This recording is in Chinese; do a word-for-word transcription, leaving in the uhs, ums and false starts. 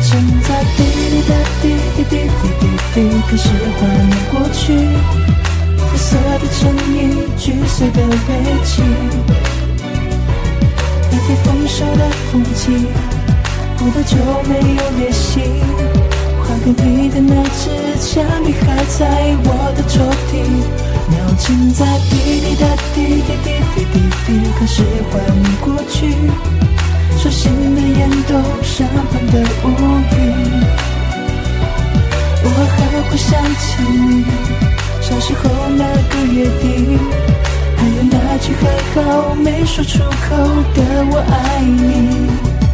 正在滴滴答滴滴滴滴滴滴，可是怀念过去，灰色的衬衣，橘色的背景，那天丰收的风景，我多久没有联系？还给你的那支铅笔还在我的抽屉，秒针在滴滴答滴滴滴滴滴滴，可是怀念过去，手心的烟斗身旁的乌云，我还会想起你小时候那个约定，还有那句还好没说出口的我爱你。